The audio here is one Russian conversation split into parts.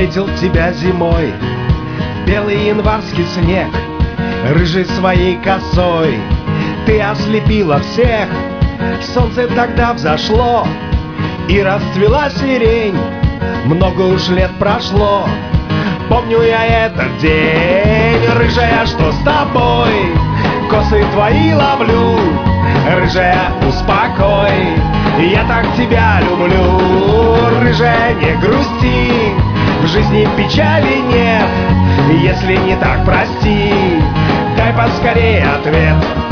встретил тебя зимой, белый январский снег, рыжий своей косой. Ты ослепила всех, солнце тогда взошло, и расцвела сирень, много уж лет прошло. Помню я этот день, рыжая, что с тобой? Косы твои ловлю, рыжая, успокой. Я так тебя люблю, рыжая, не грусти, в жизни печали нет, если не так, прости, дай поскорее ответ.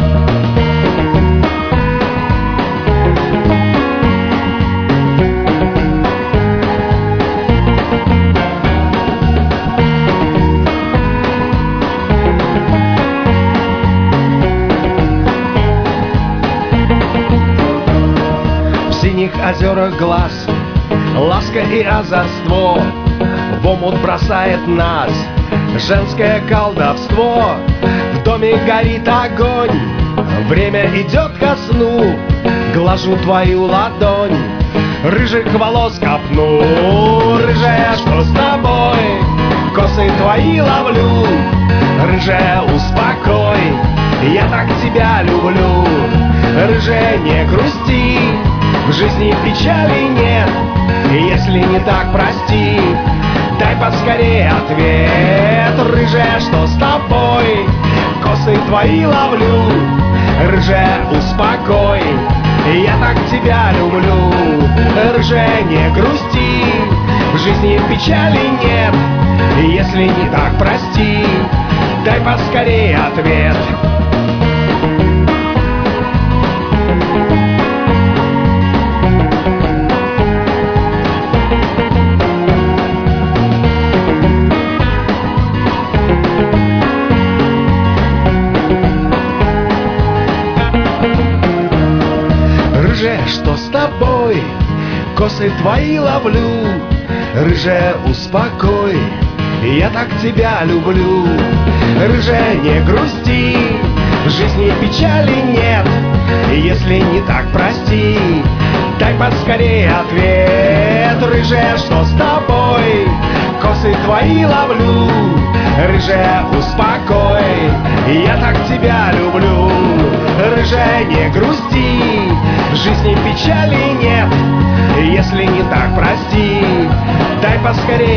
В синих озерах глаз ласка и озорство, в омут бросает нас женское колдовство. В доме горит огонь, время идет ко сну, глажу твою ладонь, рыжих волос копну. Рыжая, что с тобой? Косы твои ловлю, рыжая, успокой. Я так тебя люблю, рыжая, не грусти, в жизни печали нет, если не так, прости, дай поскорее ответ. Рыжая, что с тобой? Косы твои ловлю, рыжая, успокой. Я так тебя люблю, рыжая, не грусти, в жизни печали нет, если не так, прости, дай поскорее ответ. Рыжая, что с тобой? Косы твои ловлю, рыжая, успокой. Я так тебя люблю, рыжая, не грусти, в жизни печали нет, если не так, прости, дай поскорее ответ. Рыжая, что с тобой? Косы твои ловлю, рыжая, успокой. Я так тебя люблю, рыжая, не грусти, в жизни печали нет, если не так, прости, дай поскорее